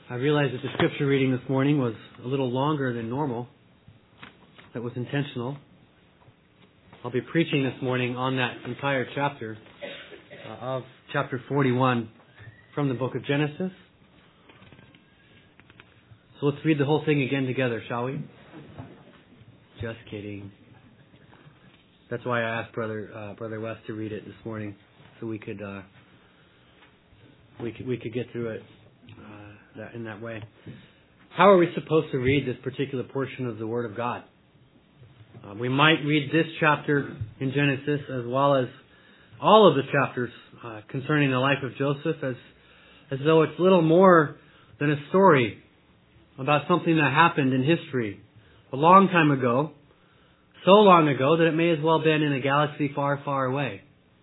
I realized that the scripture reading this morning was a little longer than normal. That was intentional. I'll be preaching this morning on that entire chapter of chapter 41 from the book of Genesis. So let's read the whole thing again together, shall we? Just kidding. That's why I asked Brother West to read it this morning, so we could get through it in that way. How are we supposed to read this particular portion of the Word of God? We might read this chapter in Genesis as well as all of the chapters concerning the life of Joseph as though it's little more than a story about something that happened in history a long time ago, so long ago that it may as well have been in a galaxy far, far away.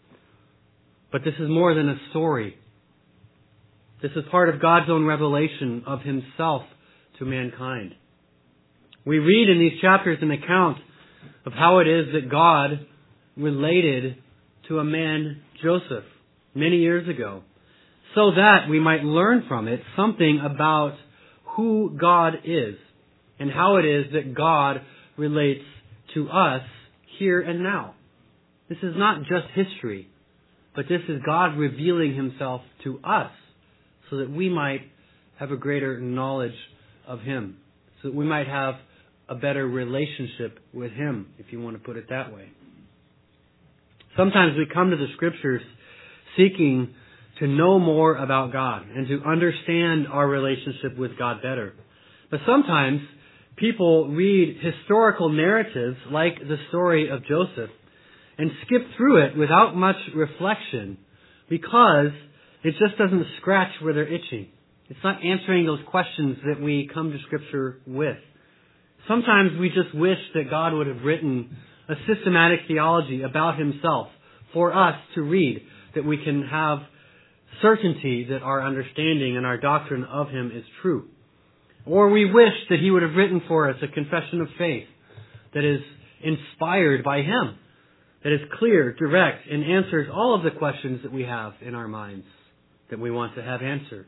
But this is more than a story. This is part of God's own revelation of Himself to mankind. We read in these chapters an account of how it is that God related to a man, Joseph, many years ago, so that we might learn from it something about who God is and how it is that God relates to us here and now. This is not just history, but this is God revealing Himself to us so that we might have a greater knowledge of Him, so that we might have a better relationship with Him, if you want to put it that way. Sometimes we come to the Scriptures seeking to know more about God and to understand our relationship with God better. But sometimes people read historical narratives like the story of Joseph and skip through it without much reflection because it just doesn't scratch where they're itching. It's not answering those questions that we come to Scripture with. Sometimes we just wish that God would have written a systematic theology about Himself for us to read, that we can have certainty that our understanding and our doctrine of Him is true. Or we wish that He would have written for us a confession of faith that is inspired by Him, that is clear, direct, and answers all of the questions that we have in our minds that we want to have answered.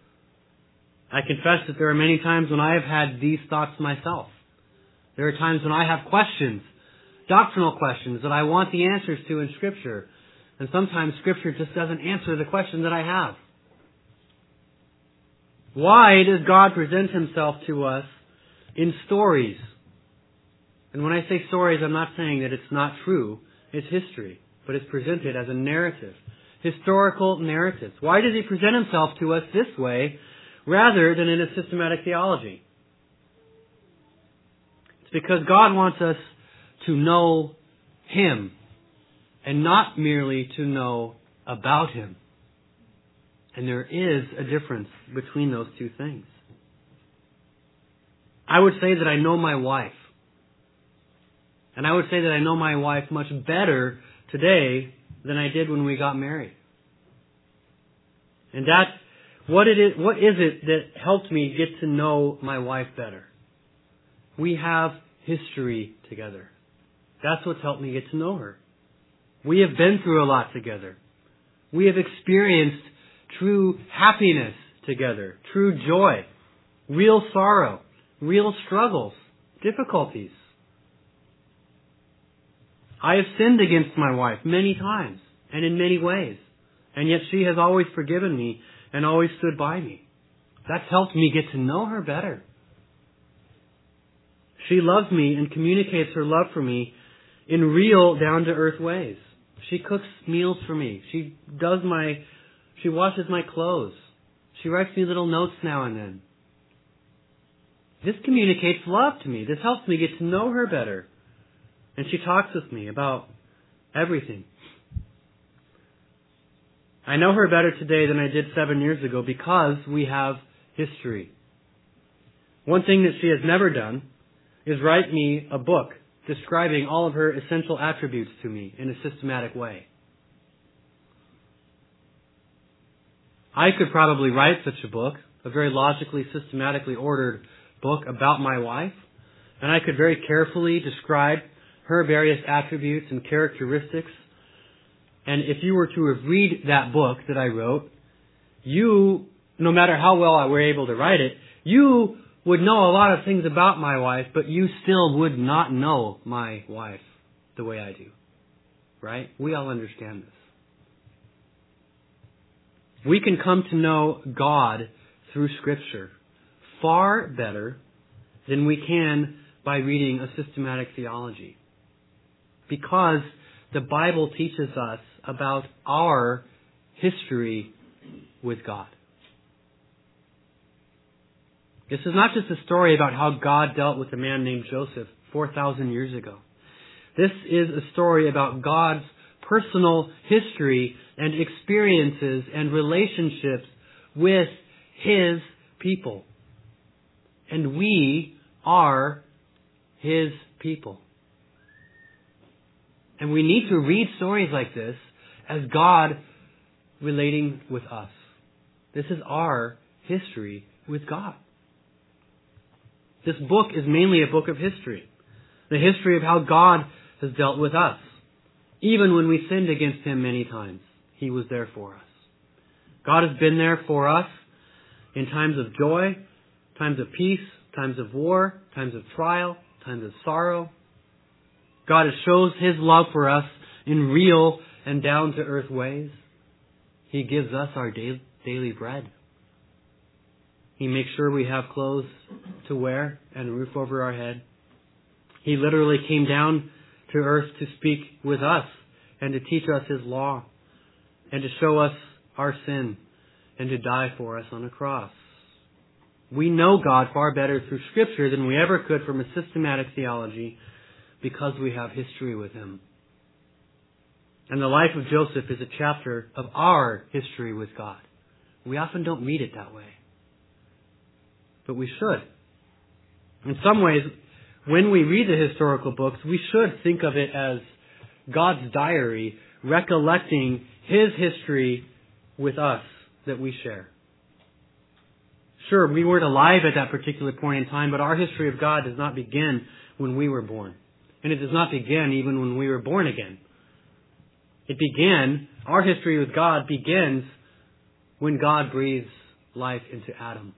I confess that there are many times when I have had these thoughts myself. There are times when I have questions, doctrinal questions, that I want the answers to in Scripture. And sometimes Scripture just doesn't answer the question that I have. Why does God present Himself to us in stories? And when I say stories, I'm not saying that it's not true. It's history. But it's presented as a narrative. Historical narratives. Why does He present Himself to us this way rather than in a systematic theology? It's because God wants us to know Him and not merely to know about Him. And there is a difference between those two things. I would say that I know my wife. And I would say that I know my wife much better today than I did when we got married. And what is it that helped me get to know my wife better? We have history together. That's what's helped me get to know her. We have been through a lot together. We have experienced true happiness together, true joy, real sorrow, real struggles, difficulties. I have sinned against my wife many times and in many ways, and yet she has always forgiven me and always stood by me. That's helped me get to know her better. She loves me and communicates her love for me in real, down-to-earth ways. She cooks meals for me. She washes my clothes. She writes me little notes now and then. This communicates love to me. This helps me get to know her better. And she talks with me about everything. I know her better today than I did 7 years ago because we have history. One thing that she has never done is write me a book describing all of her essential attributes to me in a systematic way. I could probably write such a book, a very logically, systematically ordered book about my wife, and I could very carefully describe her various attributes and characteristics. And if you were to have read that book that I wrote, you no matter how well I were able to write it, you would know a lot of things about my wife, but you still would not know my wife the way I do. Right? We all understand this. We can come to know God through Scripture far better than we can by reading a systematic theology. Because the Bible teaches us about our history with God. This is not just a story about how God dealt with a man named Joseph 4,000 years ago. This is a story about God's personal history and experiences and relationships with His people. And we are His people. And we need to read stories like this as God relating with us. This is our history with God. This book is mainly a book of history. The history of how God has dealt with us. Even when we sinned against Him many times, He was there for us. God has been there for us in times of joy, times of peace, times of war, times of trial, times of sorrow. God shows His love for us in real and down-to-earth ways. He gives us our daily bread. He makes sure we have clothes to wear and a roof over our head. He literally came down to earth to speak with us and to teach us His law and to show us our sin and to die for us on a cross. We know God far better through Scripture than we ever could from a systematic theology because we have history with Him. And the life of Joseph is a chapter of our history with God. We often don't read it that way. But we should. In some ways, when we read the historical books, we should think of it as God's diary, recollecting His history with us that we share. Sure, we weren't alive at that particular point in time, but our history of God does not begin when we were born. And it does not begin even when we were born again. Our history with God begins when God breathes life into Adam.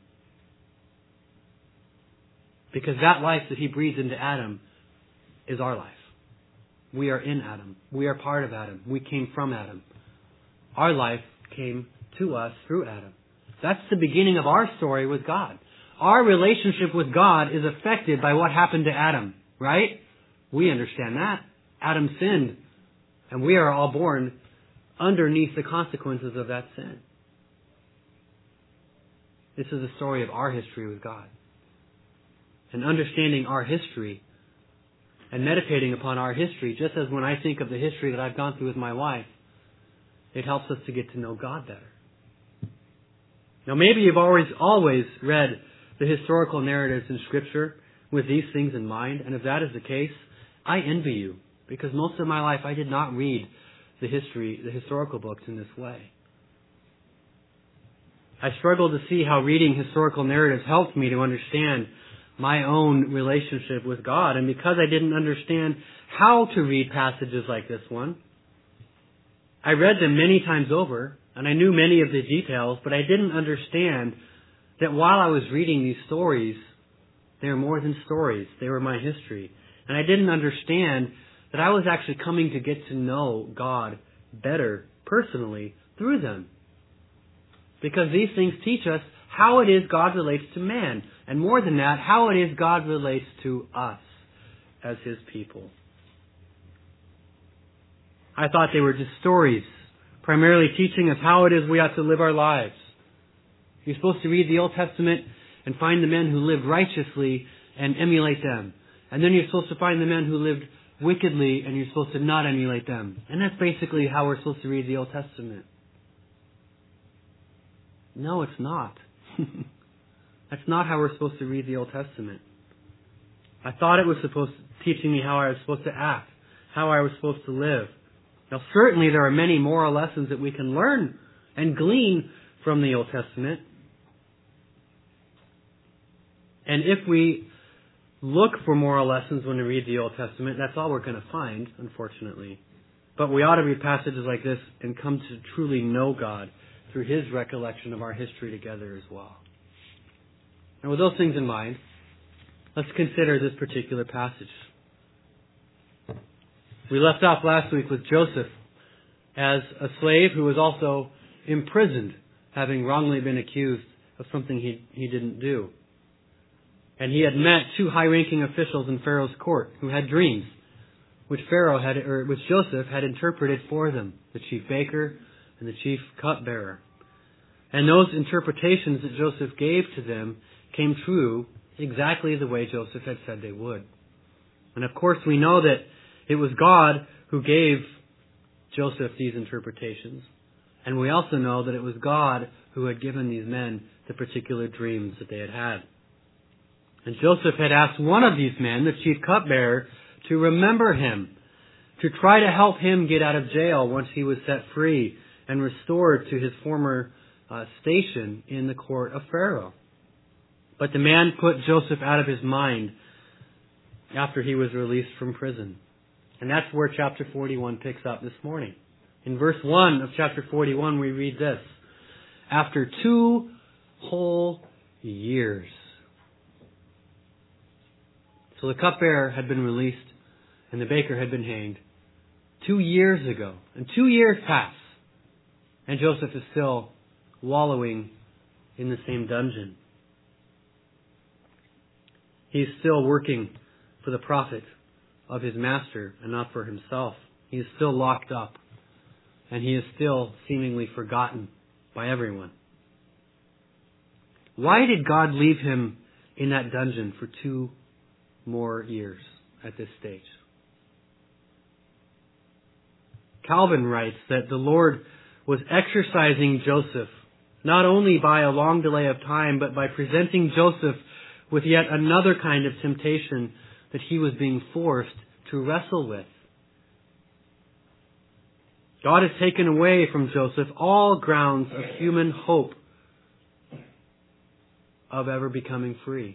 Because that life that He breathes into Adam is our life. We are in Adam. We are part of Adam. We came from Adam. Our life came to us through Adam. That's the beginning of our story with God. Our relationship with God is affected by what happened to Adam, right? We understand that. Adam sinned, and we are all born underneath the consequences of that sin. This is a story of our history with God. And understanding our history and meditating upon our history, just as when I think of the history that I've gone through with my wife, it helps us to get to know God better. Now maybe you've always read the historical narratives in Scripture with these things in mind, and if that is the case, I envy you, because most of my life I did not read the historical books in this way. I struggled to see how reading historical narratives helped me to understand my own relationship with God. And because I didn't understand how to read passages like this one, I read them many times over, and I knew many of the details, but I didn't understand that while I was reading these stories, they were more than stories. They were my history. And I didn't understand that I was actually coming to get to know God better personally through them. Because these things teach us how it is God relates to man. And more than that, how it is God relates to us as His people. I thought they were just stories, primarily teaching us how it is we ought to live our lives. You're supposed to read the Old Testament and find the men who lived righteously and emulate them. And then you're supposed to find the men who lived wickedly and you're supposed to not emulate them. And that's basically how we're supposed to read the Old Testament. No, it's not. That's not how we're supposed to read the Old Testament. I thought it was teaching me how I was supposed to act, how I was supposed to live. Now, certainly there are many moral lessons that we can learn and glean from the Old Testament. And if we look for moral lessons when we read the Old Testament, that's all we're going to find, unfortunately. But we ought to read passages like this and come to truly know God through His recollection of our history together as well. And with those things in mind, let's consider this particular passage. We left off last week with Joseph as a slave who was also imprisoned, having wrongly been accused of something he didn't do. And he had met two high-ranking officials in Pharaoh's court who had dreams, which Joseph had interpreted for them, the chief baker and the chief cupbearer. And those interpretations that Joseph gave to them came true exactly the way Joseph had said they would. And of course we know that it was God who gave Joseph these interpretations. And we also know that it was God who had given these men the particular dreams that they had had. And Joseph had asked one of these men, the chief cupbearer, to remember him, to try to help him get out of jail once he was set free and restored to his former station in the court of Pharaoh. But the man put Joseph out of his mind after he was released from prison. And that's where chapter 41 picks up this morning. In verse 1 of chapter 41 we read this: after 2 whole years. So the cupbearer had been released and the baker had been hanged 2 years ago. And 2 years pass. And Joseph is still wallowing in the same dungeon. He's still working for the profit of his master and not for himself. He is still locked up. And he is still seemingly forgotten by everyone. Why did God leave him in that dungeon for 2 more years at this stage? Calvin writes that the Lord was exercising Joseph not only by a long delay of time, but by presenting Joseph with yet another kind of temptation that he was being forced to wrestle with. God has taken away from Joseph all grounds of human hope of ever becoming free.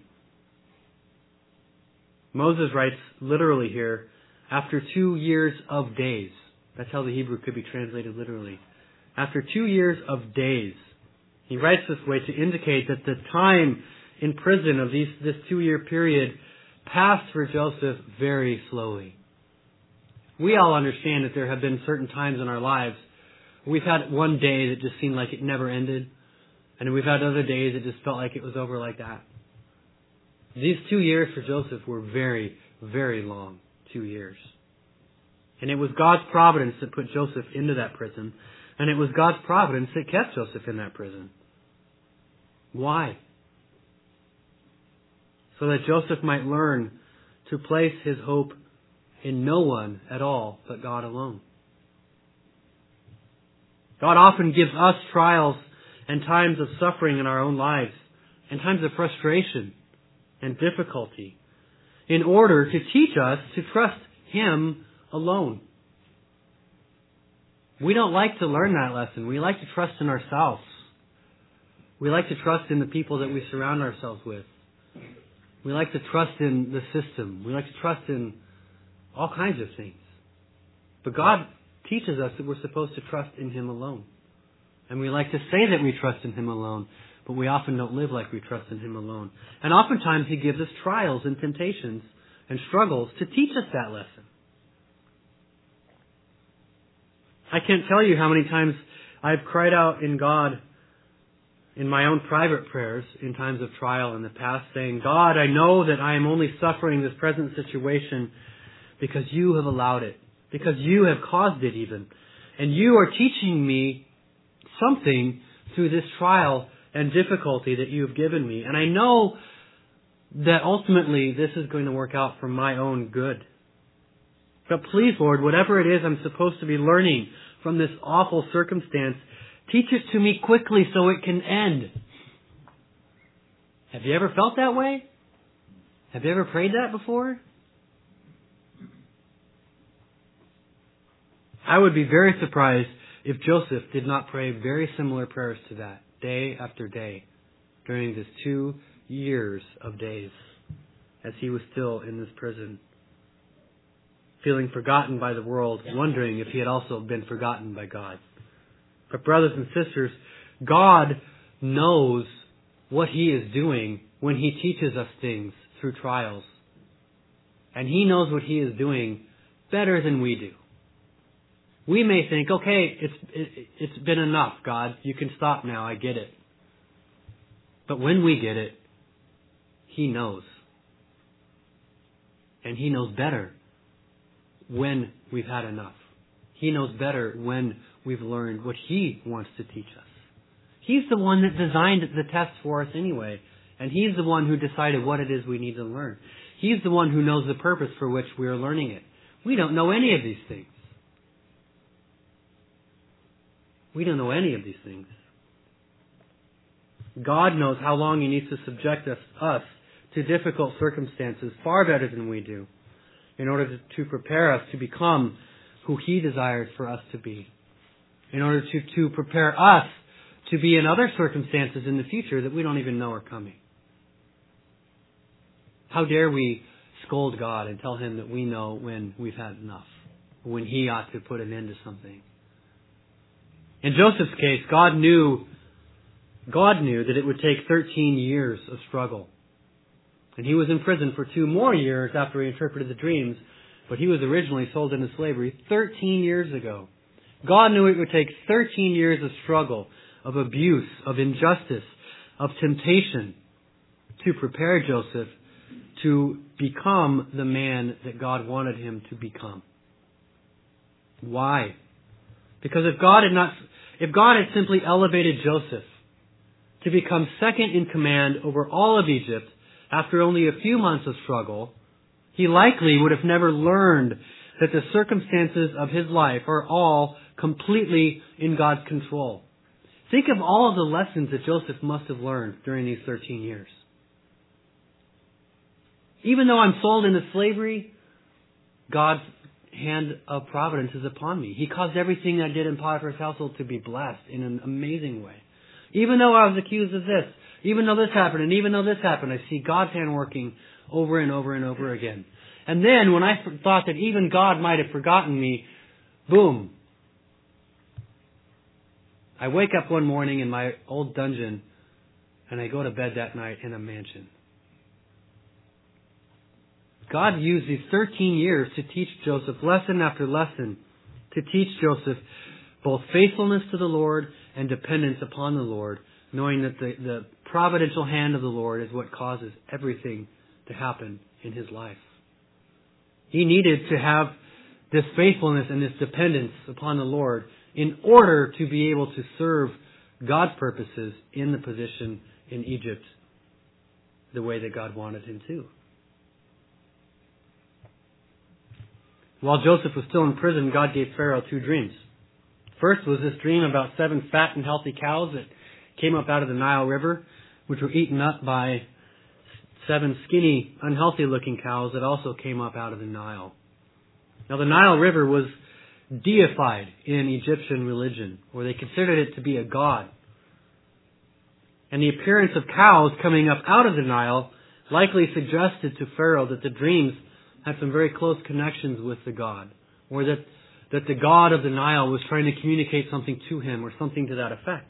Moses writes literally here, after 2 years of days. That's how the Hebrew could be translated literally. After 2 years of days. He writes this way to indicate that the time in prison of this 2-year period passed for Joseph very slowly. We all understand that there have been certain times in our lives we've had one day that just seemed like it never ended, and we've had other days that just felt like it was over like that. These 2 years for Joseph were very, very long 2 years. And it was God's providence that put Joseph into that prison, and it was God's providence that kept Joseph in that prison. Why? So that Joseph might learn to place his hope in no one at all but God alone. God often gives us trials and times of suffering in our own lives, and times of frustration and difficulty, in order to teach us to trust Him alone. We don't like to learn that lesson. We like to trust in ourselves. We like to trust in the people that we surround ourselves with. We like to trust in the system. We like to trust in all kinds of things. But God teaches us that we're supposed to trust in Him alone. And we like to say that we trust in Him alone, but we often don't live like we trust in Him alone. And oftentimes He gives us trials and temptations and struggles to teach us that lesson. I can't tell you how many times I've cried out in God in my own private prayers in times of trial in the past, saying, God, I know that I am only suffering this present situation because You have allowed it, because You have caused it even. And You are teaching me something through this trial and difficulty that You have given me. And I know that ultimately this is going to work out for my own good. But please, Lord, whatever it is I'm supposed to be learning from this awful circumstance, teach it to me quickly so it can end. Have you ever felt that way? Have you ever prayed that before? I would be very surprised if Joseph did not pray very similar prayers to that, day after day, during this 2 years of days, as he was still in this prison, feeling forgotten by the world, wondering if he had also been forgotten by God. But brothers and sisters, God knows what He is doing when He teaches us things through trials. And He knows what He is doing better than we do. We may think, okay, it's been enough, God. You can stop now. I get it. But when we get it, He knows. And He knows better when we've had enough. He knows better when we've learned what He wants to teach us. He's the one that designed the test for us anyway. And He's the one who decided what it is we need to learn. He's the one who knows the purpose for which we are learning it. We don't know any of these things. We don't know any of these things. God knows how long He needs to subject us to difficult circumstances far better than we do in order to prepare us to become who He desires for us to be. In order to prepare us to be in other circumstances in the future that we don't even know are coming. How dare we scold God and tell Him that we know when we've had enough, when He ought to put an end to something. In Joseph's case, God knew that it would take 13 years of struggle. And he was in prison for 2 more years after he interpreted the dreams, but he was originally sold into slavery 13 years ago. God knew it would take 13 years of struggle, of abuse, of injustice, of temptation to prepare Joseph to become the man that God wanted him to become. Why? Because if God had simply elevated Joseph to become second in command over all of Egypt after only a few months of struggle, he likely would have never learned that the circumstances of his life are all completely in God's control. Think of all of the lessons that Joseph must have learned during these 13 years. Even though I'm sold into slavery, God's hand of providence is upon me. He caused everything I did in Potiphar's household to be blessed in an amazing way. Even though I was accused of this, even though this happened, and even though this happened, I see God's hand working over and over and over again. And then when I thought that even God might have forgotten me, boom. I wake up one morning in my old dungeon and I go to bed that night in a mansion. God used these 13 years to teach Joseph lesson after lesson, to teach Joseph both faithfulness to the Lord and dependence upon the Lord, knowing that the providential hand of the Lord is what causes everything to happen in his life. He needed to have this faithfulness and this dependence upon the Lord in order to be able to serve God's purposes in the position in Egypt the way that God wanted him to. While Joseph was still in prison, God gave Pharaoh 2 dreams. First was this dream about 7 fat and healthy cows that came up out of the Nile River, which were eaten up by 7 skinny, unhealthy-looking cows that also came up out of the Nile. Now, the Nile River was deified in Egyptian religion, where they considered it to be a god. And the appearance of cows coming up out of the Nile likely suggested to Pharaoh that the dreams had some very close connections with the god, or that the god of the Nile was trying to communicate something to him, or something to that effect.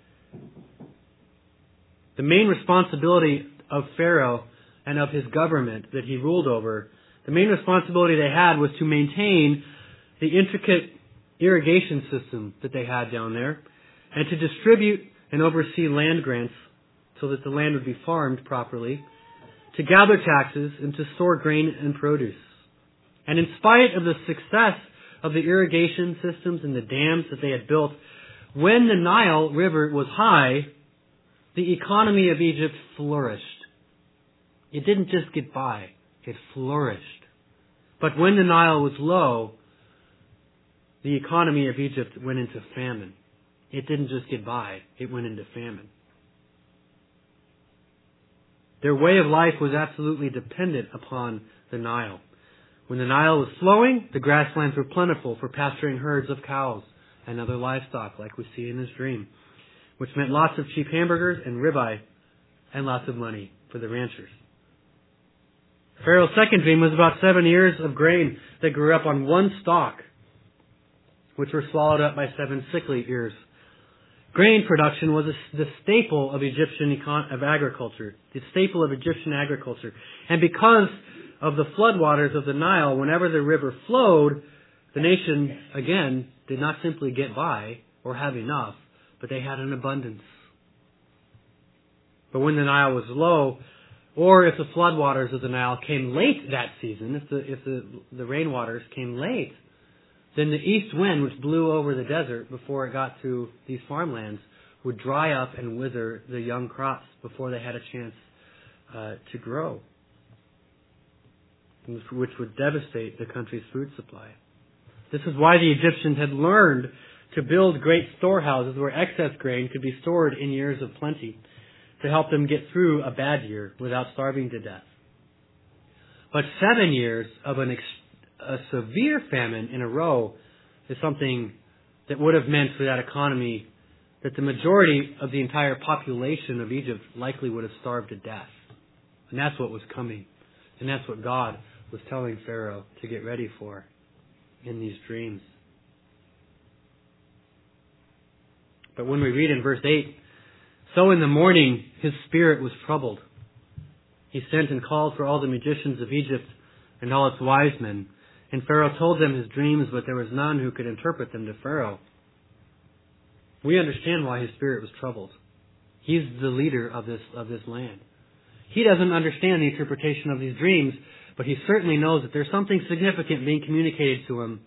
The main responsibility of Pharaoh and of his government that he ruled over, the main responsibility they had was to maintain the intricate irrigation system that they had down there, and to distribute and oversee land grants so that the land would be farmed properly, to gather taxes, and to store grain and produce. And in spite of the success of the irrigation systems and the dams that they had built, when the Nile River was high, the economy of Egypt flourished. It didn't just get by, it flourished. But when the Nile was low, the economy of Egypt went into famine. It didn't just get by, it went into famine. Their way of life was absolutely dependent upon the Nile. When the Nile was flowing, the grasslands were plentiful for pasturing herds of cows and other livestock, like we see in this dream, which meant lots of cheap hamburgers and ribeye and lots of money for the ranchers. Pharaoh's second dream was about 7 ears of grain that grew up on one stalk, which were swallowed up by 7 sickly ears. Grain production was the staple of of agriculture, the staple of Egyptian agriculture. And because of the floodwaters of the Nile, whenever the river flowed, the nation, again, did not simply get by or have enough, but they had an abundance. But when the Nile was low, or if the floodwaters of the Nile came late that season, if the rainwaters came late, then the east wind, which blew over the desert before it got to these farmlands, would dry up and wither the young crops before they had a chance to grow, which would devastate the country's food supply. This is why the Egyptians had learned to build great storehouses where excess grain could be stored in years of plenty to help them get through a bad year without starving to death. But 7 years of a severe famine in a row is something that would have meant for that economy that the majority of the entire population of Egypt likely would have starved to death. And that's what was coming. And that's what God was telling Pharaoh to get ready for in these dreams. But when we read in verse 8, so in the morning his spirit was troubled. He sent and called for all the magicians of Egypt and all its wise men. And Pharaoh told them his dreams, but there was none who could interpret them to Pharaoh. We understand why his spirit was troubled. He's the leader of this land. He doesn't understand the interpretation of these dreams, but he certainly knows that there's something significant being communicated to him.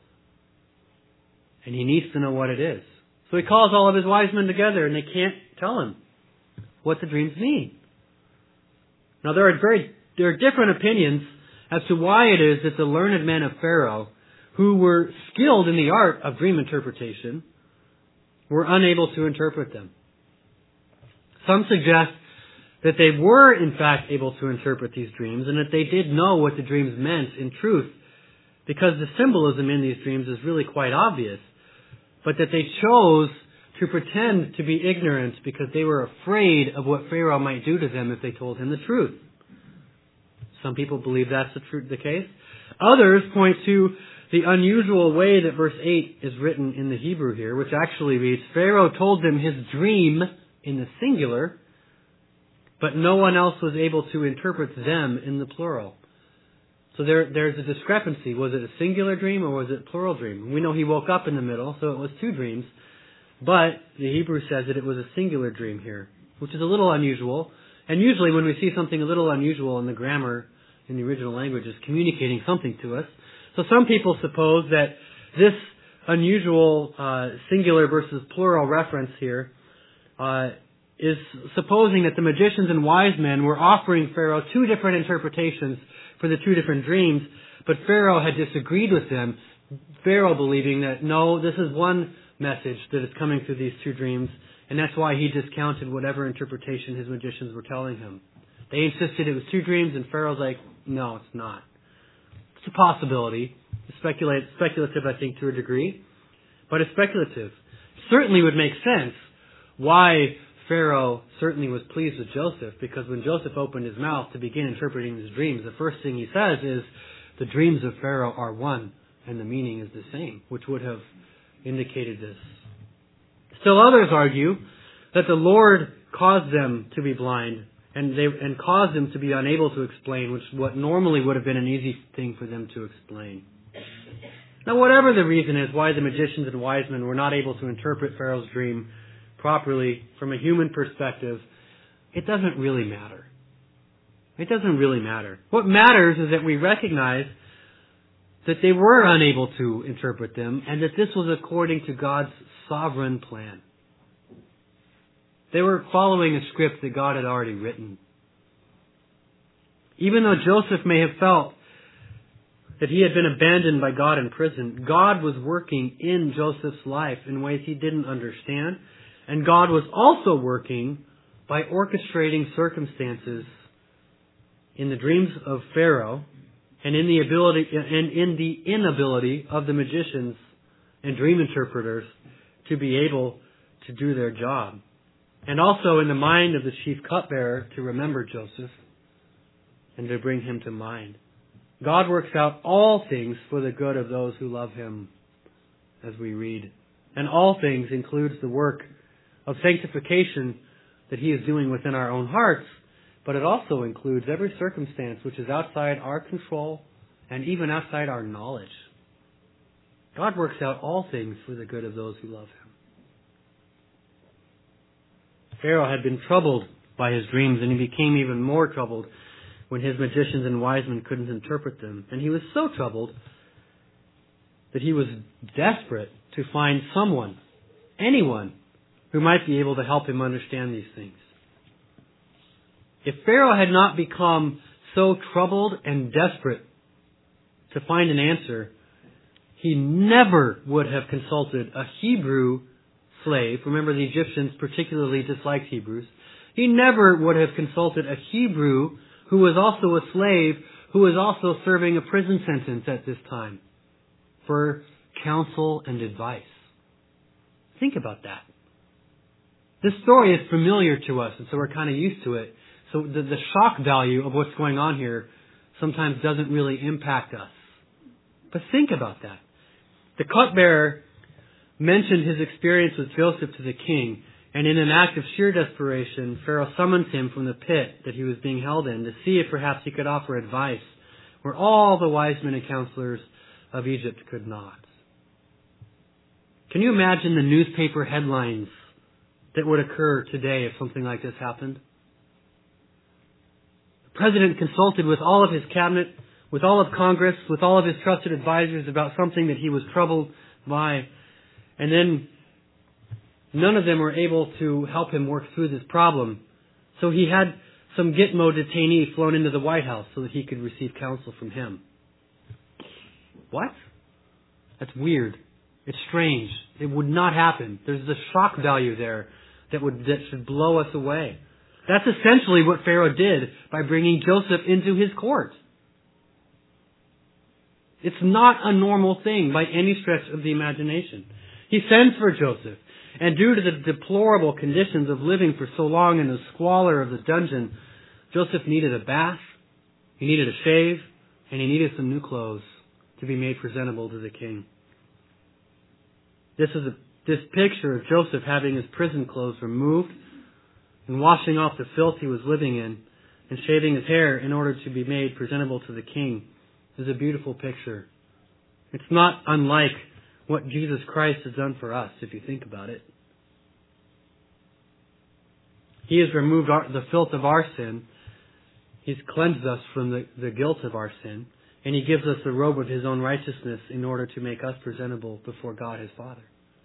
And he needs to know what it is. So he calls all of his wise men together, and they can't tell him what the dreams mean. Now there are different opinions as to why it is that the learned men of Pharaoh, who were skilled in the art of dream interpretation, were unable to interpret them. Some suggest that they were in fact able to interpret these dreams and that they did know what the dreams meant in truth, because the symbolism in these dreams is really quite obvious, but that they chose to pretend to be ignorant because they were afraid of what Pharaoh might do to them if they told him the truth. Some people believe that's the case. Others point to the unusual way that verse 8 is written in the Hebrew here, which actually reads, Pharaoh told them his dream in the singular, but no one else was able to interpret them in the plural. So there's a discrepancy. Was it a singular dream or was it a plural dream? We know he woke up in the middle, so it was two dreams. But the Hebrew says that it was a singular dream here, which is a little unusual. And usually when we see something a little unusual in the grammar, in the original language, it's communicating something to us. So some people suppose that this unusual singular versus plural reference here is supposing that the magicians and wise men were offering Pharaoh two different interpretations for the two different dreams, but Pharaoh had disagreed with them. Pharaoh believing that, no, this is one message that is coming through these two dreams, and that's why he discounted whatever interpretation his magicians were telling him. They insisted it was two dreams, and Pharaoh's like, no, it's not. It's a possibility. It's speculative, I think, to a degree, but it's speculative. Certainly would make sense why Pharaoh certainly was pleased with Joseph, because when Joseph opened his mouth to begin interpreting his dreams, the first thing he says is, the dreams of Pharaoh are one, and the meaning is the same, which would have indicated this. Still others argue that the Lord caused them to be blind and caused them to be unable to explain, what normally would have been an easy thing for them to explain. Now, whatever the reason is why the magicians and wise men were not able to interpret Pharaoh's dream properly from a human perspective, it doesn't really matter. It doesn't really matter. What matters is that we recognize that they were unable to interpret them and that this was according to God's sovereign plan. They were following a script that God had already written. Even though Joseph may have felt that he had been abandoned by God in prison, God was working in Joseph's life in ways he didn't understand. And God was also working by orchestrating circumstances in the dreams of Pharaoh and in the inability of the magicians and dream interpreters to be able to do their job. And also in the mind of the chief cupbearer to remember Joseph and to bring him to mind. God works out all things for the good of those who love him, as we read. And all things includes the work of sanctification that He is doing within our own hearts, but it also includes every circumstance which is outside our control and even outside our knowledge. God works out all things for the good of those who love Him. Pharaoh had been troubled by his dreams, and he became even more troubled when his magicians and wise men couldn't interpret them. And he was so troubled that he was desperate to find someone, anyone, who might be able to help him understand these things. If Pharaoh had not become so troubled and desperate to find an answer, he never would have consulted a Hebrew slave. Remember, the Egyptians particularly disliked Hebrews. He never would have consulted a Hebrew who was also a slave, who was also serving a prison sentence at this time, for counsel and advice. Think about that. This story is familiar to us, and so we're kind of used to it. So the shock value of what's going on here sometimes doesn't really impact us. But think about that. The cupbearer mentioned his experience with Joseph to the king, and in an act of sheer desperation, Pharaoh summons him from the pit that he was being held in to see if perhaps he could offer advice where all the wise men and counselors of Egypt could not. Can you imagine the newspaper headlines that would occur today if something like this happened? The president consulted with all of his cabinet, with all of Congress, with all of his trusted advisors about something that he was troubled by, and then none of them were able to help him work through this problem. So he had some Gitmo detainee flown into the White House so that he could receive counsel from him. What? That's weird. It's strange. It would not happen. There's the shock value there that should blow us away. That's essentially what Pharaoh did by bringing Joseph into his court. It's not a normal thing by any stretch of the imagination. He sends for Joseph, and due to the deplorable conditions of living for so long in the squalor of the dungeon, Joseph needed a bath, he needed a shave, and he needed some new clothes to be made presentable to the king. This picture of Joseph having his prison clothes removed and washing off the filth he was living in and shaving his hair in order to be made presentable to the king is a beautiful picture. It's not unlike what Jesus Christ has done for us, if you think about it. He has removed the filth of our sin. He's cleansed us from the guilt of our sin. And He gives us the robe of His own righteousness in order to make us presentable before God His Father.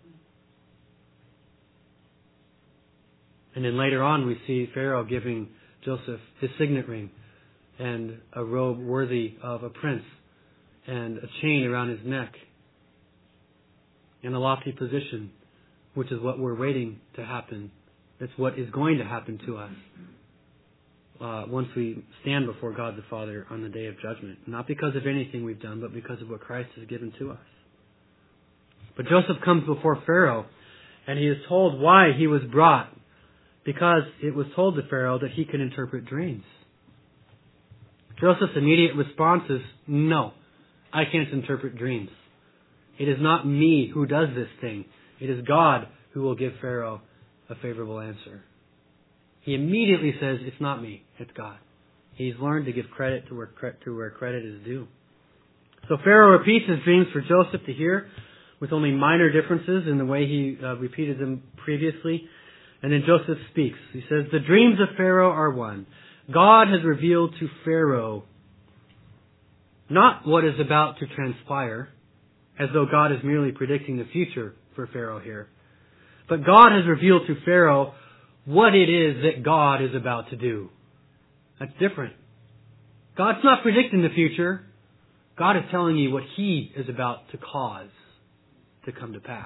And then later on we see Pharaoh giving Joseph his signet ring and a robe worthy of a prince and a chain around his neck and a lofty position, which is what we're waiting to happen. That's what is going to happen to us once we stand before God the Father on the day of judgment. Not because of anything we've done, but because of what Christ has given to us. But Joseph comes before Pharaoh, and he is told why he was brought, because it was told to Pharaoh that he could interpret dreams. Joseph's immediate response is, no, I can't interpret dreams. It is not me who does this thing. It is God who will give Pharaoh a favorable answer. He immediately says, it's not me, it's God. He's learned to give credit to where credit is due. So Pharaoh repeats his dreams for Joseph to hear, with only minor differences in the way he repeated them previously. And then Joseph speaks. He says, the dreams of Pharaoh are one. God has revealed to Pharaoh not what is about to transpire, as though God is merely predicting the future for Pharaoh here. But God has revealed to Pharaoh what it is that God is about to do. That's different. God's not predicting the future. God is telling you what He is about to cause to come to pass.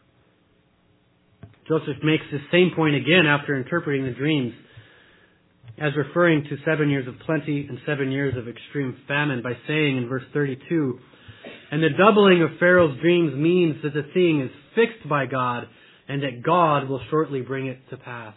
Joseph makes the same point again after interpreting the dreams, as referring to 7 years of plenty and 7 years of extreme famine by saying in verse 32, and the doubling of Pharaoh's dreams means that the thing is fixed by God and that God will shortly bring it to pass.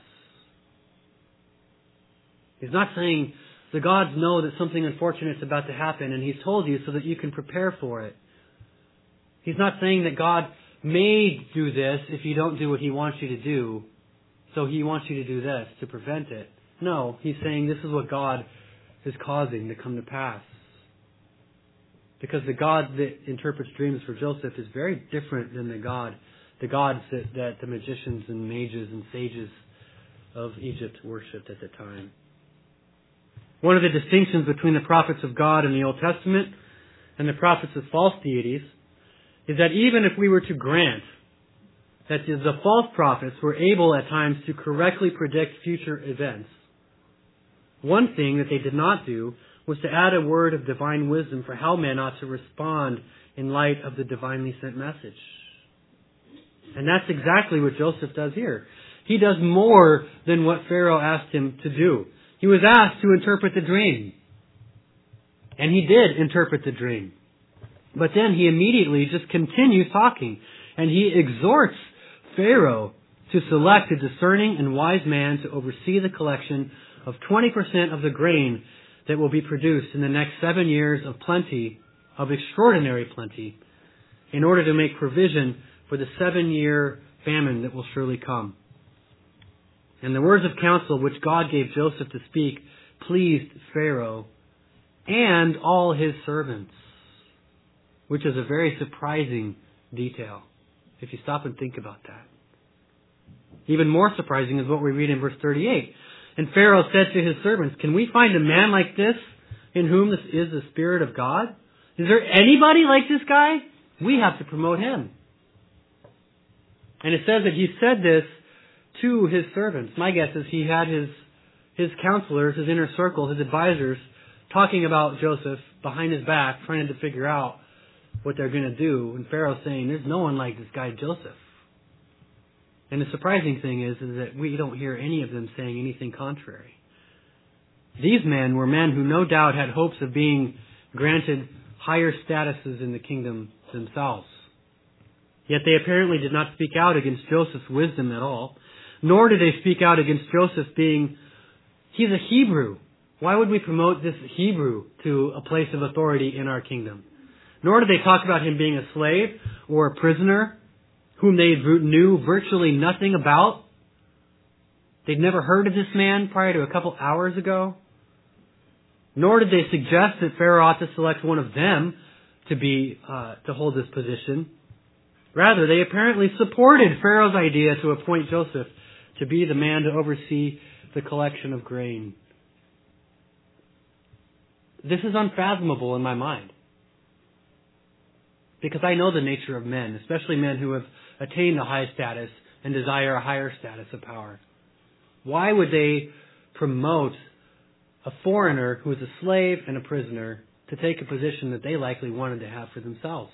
He's not saying the gods know that something unfortunate is about to happen and He's told you so that you can prepare for it. He's not saying that God may do this if you don't do what He wants you to do. so He wants you to do this to prevent it. No, He's saying this is what God is causing to come to pass. Because the God that interprets dreams for Joseph is very different than the gods that the magicians and mages and sages of Egypt worshipped at the time. One of the distinctions between the prophets of God in the Old Testament and the prophets of false deities is that even if we were to grant that the false prophets were able at times to correctly predict future events, one thing that they did not do was to add a word of divine wisdom for how men ought to respond in light of the divinely sent message. And that's exactly what Joseph does here. He does more than what Pharaoh asked him to do. He was asked to interpret the dream. And he did interpret the dream. But then he immediately just continues talking. And he exhorts Pharaoh to select a discerning and wise man to oversee the collection of 20% of the grain that will be produced in the next 7 years of plenty, of extraordinary plenty, in order to make provision for the 7-year famine that will surely come. And the words of counsel which God gave Joseph to speak pleased Pharaoh and all his servants, which is a very surprising detail, if you stop and think about that. Even more surprising is what we read in verse 38. And Pharaoh said to his servants, "Can we find a man like this in whom this is the Spirit of God? Is there anybody like this guy? We have to promote him." And it says that he said this to his servants. My guess is he had his counselors, his inner circle, his advisors, talking about Joseph behind his back, trying to figure out what they're going to do. And Pharaoh's saying, "There's no one like this guy Joseph." And the surprising thing is that we don't hear any of them saying anything contrary. These men were men who no doubt had hopes of being granted higher statuses in the kingdom themselves. Yet they apparently did not speak out against Joseph's wisdom at all, nor did they speak out against Joseph being, he's a Hebrew. Why would we promote this Hebrew to a place of authority in our kingdom? Nor did they talk about him being a slave or a prisoner whom they knew virtually nothing about. They'd never heard of this man prior to a couple hours ago. Nor did they suggest that Pharaoh ought to select one of them to hold this position. Rather, they apparently supported Pharaoh's idea to appoint Joseph to be the man to oversee the collection of grain. This is unfathomable in my mind, because I know the nature of men, especially men who have attained a high status and desire a higher status of power. Why would they promote a foreigner who is a slave and a prisoner to take a position that they likely wanted to have for themselves?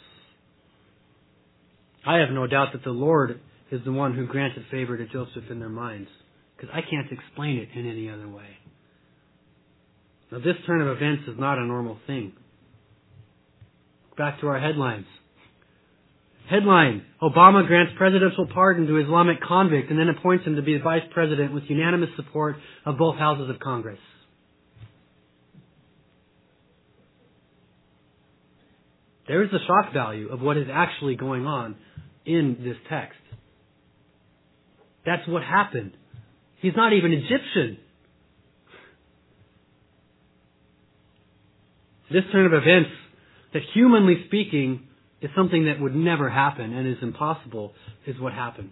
I have no doubt that the Lord is the one who granted favor to Joseph in their minds, because I can't explain it in any other way. Now, this turn of events is not a normal thing. Back to our headlines. Headline: Obama grants presidential pardon to Islamic convict and then appoints him to be vice president with unanimous support of both houses of Congress. There is the shock value of what is actually going on in this text. That's what happened. He's not even Egyptian. This turn of events, that humanly speaking is something that would never happen and is impossible, is what happened.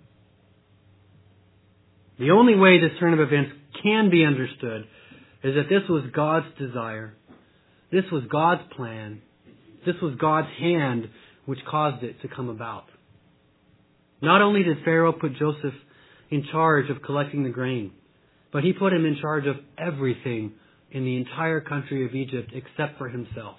The only way this turn of events can be understood is that this was God's desire. This was God's plan. This was God's hand which caused it to come about. Not only did Pharaoh put Joseph in charge of collecting the grain, but he put him in charge of everything in the entire country of Egypt except for himself.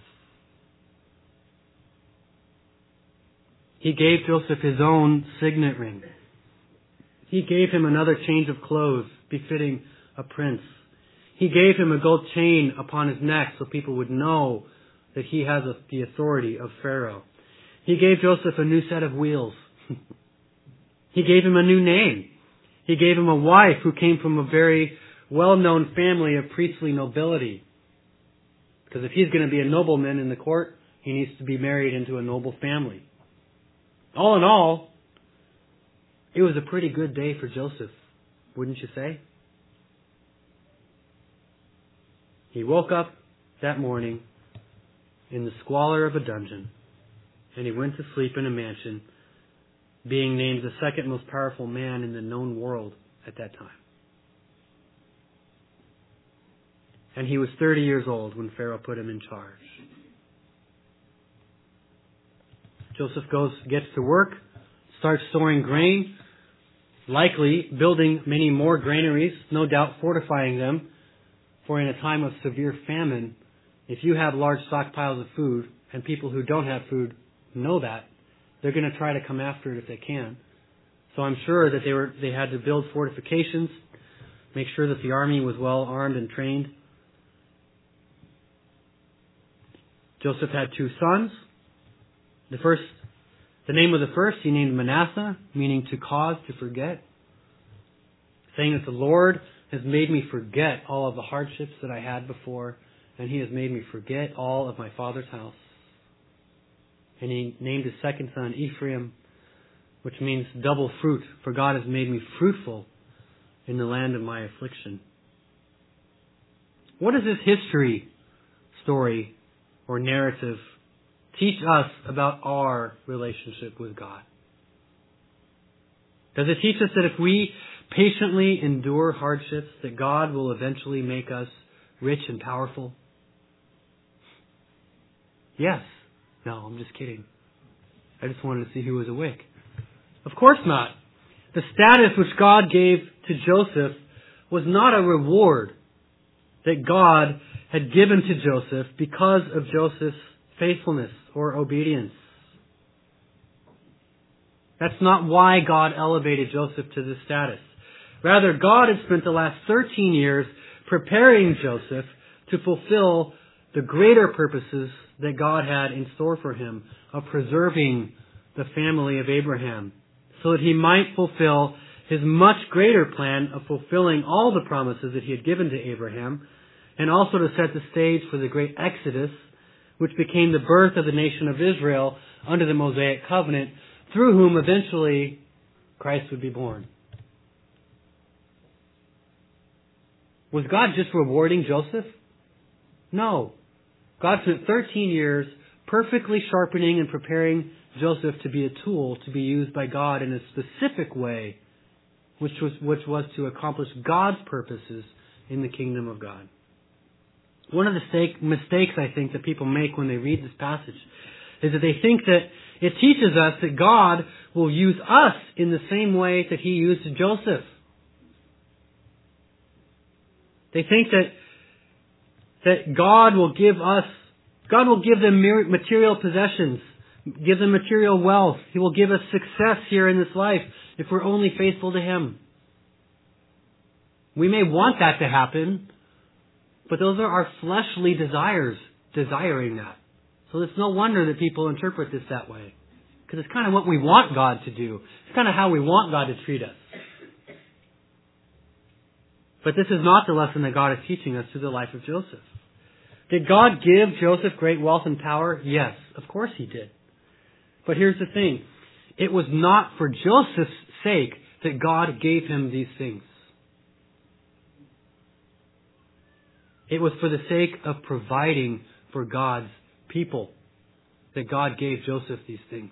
He gave Joseph his own signet ring. He gave him another change of clothes befitting a prince. He gave him a gold chain upon his neck so people would know that he has the authority of Pharaoh. He gave Joseph a new set of wheels. He gave him a new name. He gave him a wife who came from a very well-known family of priestly nobility. Because if he's going to be a nobleman in the court, he needs to be married into a noble family. All in all, it was a pretty good day for Joseph. wouldn't you say? He woke up that morning in the squalor of a dungeon, and he went to sleep in a mansion, being named the second most powerful man in the known world at that time. And he was 30 years old when Pharaoh put him in charge. Joseph gets to work, starts storing grain, likely building many more granaries, no doubt fortifying them, for in a time of severe famine, if you have large stockpiles of food, and people who don't have food know that, they're going to try to come after it if they can. So I'm sure that they had to build fortifications, make sure that the army was well armed and trained. Joseph had 2 sons. The name of the first he named Manasseh, meaning to cause to forget, saying that the Lord has made me forget all of the hardships that I had before, and He has made me forget all of my father's house. And he named his second son Ephraim, which means double fruit, for God has made me fruitful in the land of my affliction. What does this history, story, or narrative teach us about our relationship with God? Does it teach us that if we patiently endure hardships, that God will eventually make us rich and powerful? Yes. No, I'm just kidding. I just wanted to see who was awake. Of course not. The status which God gave to Joseph was not a reward that God had given to Joseph because of Joseph's faithfulness or obedience. That's not why God elevated Joseph to this status. Rather, God had spent the last 13 years preparing Joseph to fulfill the greater purposes that God had in store for him of preserving the family of Abraham, so that he might fulfill his much greater plan of fulfilling all the promises that he had given to Abraham, and also to set the stage for the great Exodus, which became the birth of the nation of Israel under the Mosaic covenant, through whom eventually Christ would be born. Was God just rewarding Joseph? No. God spent 13 years perfectly sharpening and preparing Joseph to be a tool to be used by God in a specific way, which was to accomplish God's purposes in the kingdom of God. One of the mistakes I think that people make when they read this passage is that they think that it teaches us that God will use us in the same way that He used Joseph. They think that God will give them material possessions, give them material wealth. He will give us success here in this life if we're only faithful to Him. We may want that to happen, but those are our fleshly desires desiring that. So it's no wonder that people interpret this that way. Because it's kind of what we want God to do. It's kind of how we want God to treat us. But this is not the lesson that God is teaching us through the life of Joseph. Did God give Joseph great wealth and power? Yes, of course He did. But here's the thing. It was not for Joseph's sake that God gave him these things. It was for the sake of providing for God's people that God gave Joseph these things.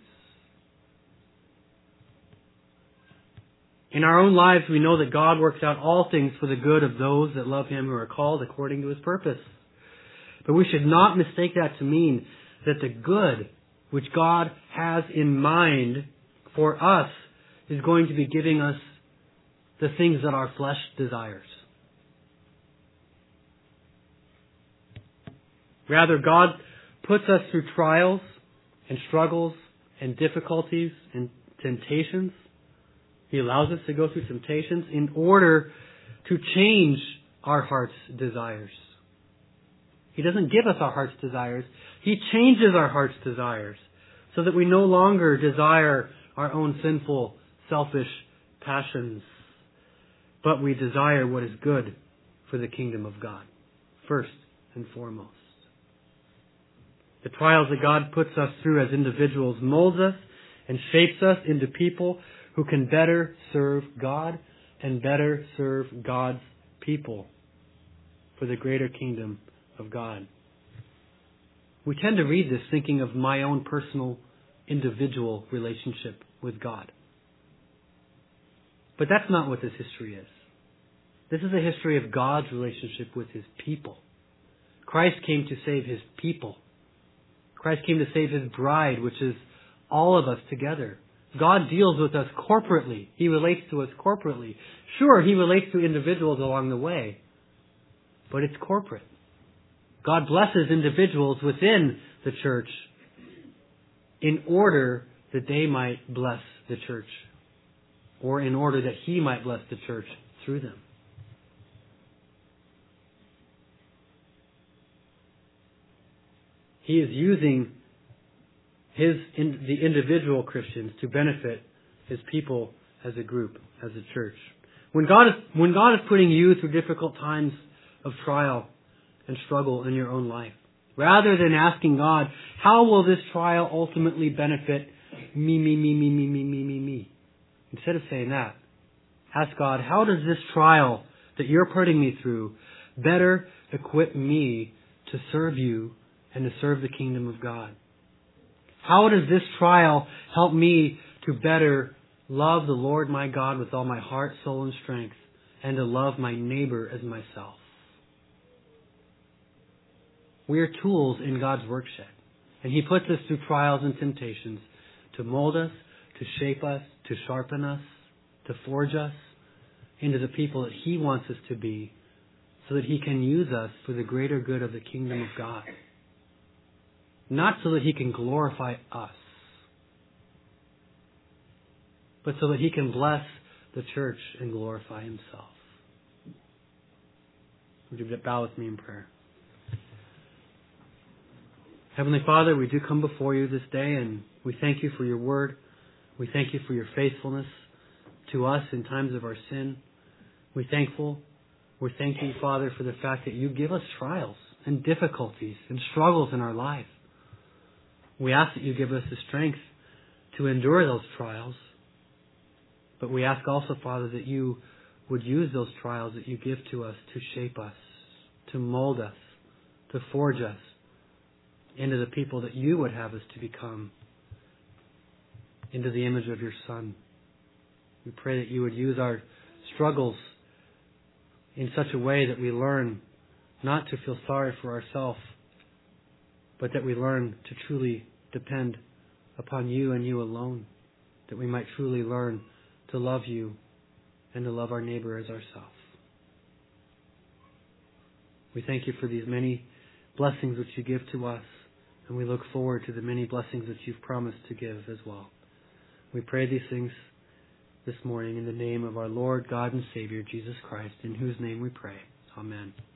In our own lives, we know that God works out all things for the good of those that love Him, who are called according to His purpose. But we should not mistake that to mean that the good which God has in mind for us is going to be giving us the things that our flesh desires. Rather, God puts us through trials and struggles and difficulties and temptations. He allows us to go through temptations in order to change our heart's desires. He doesn't give us our heart's desires. He changes our heart's desires so that we no longer desire our own sinful, selfish passions, but we desire what is good for the kingdom of God, first and foremost. The trials that God puts us through as individuals molds us and shapes us into people who can better serve God, and better serve God's people for the greater kingdom of God. We tend to read this thinking of my own personal, individual relationship with God. But that's not what this history is. This is a history of God's relationship with His people. Christ came to save His people. Christ came to save His bride, which is all of us together. God deals with us corporately. He relates to us corporately. Sure, He relates to individuals along the way, but it's corporate. God blesses individuals within the church in order that they might bless the church, or in order that He might bless the church through them. He is using the individual Christians to benefit His people as a group, as a church. When God is putting you through difficult times of trial and struggle in your own life, rather than asking God, how will this trial ultimately benefit me? Instead of saying that, ask God, how does this trial that you're putting me through better equip me to serve you and to serve the kingdom of God? How does this trial help me to better love the Lord my God with all my heart, soul, and strength, and to love my neighbor as myself? We are tools in God's workshed, and He puts us through trials and temptations to mold us, to shape us, to sharpen us, to forge us into the people that He wants us to be, so that He can use us for the greater good of the kingdom of God. Not so that He can glorify us, but so that He can bless the church and glorify Himself. Would you bow with me in prayer? Heavenly Father, we do come before You this day, and we thank You for Your word. We thank You for Your faithfulness to us in times of our sin. We're thankful. We're thanking You, Father, for the fact that You give us trials and difficulties and struggles in our life. We ask that You give us the strength to endure those trials. But we ask also, Father, that You would use those trials that You give to us to shape us, to mold us, to forge us into the people that You would have us to become, into the image of Your Son. We pray that You would use our struggles in such a way that we learn not to feel sorry for ourselves, but that we learn to truly depend upon You and You alone, that we might truly learn to love You and to love our neighbor as ourselves. We thank You for these many blessings which You give to us, and we look forward to the many blessings that You've promised to give as well. We pray these things this morning in the name of our Lord, God, and Savior, Jesus Christ, in whose name we pray. Amen.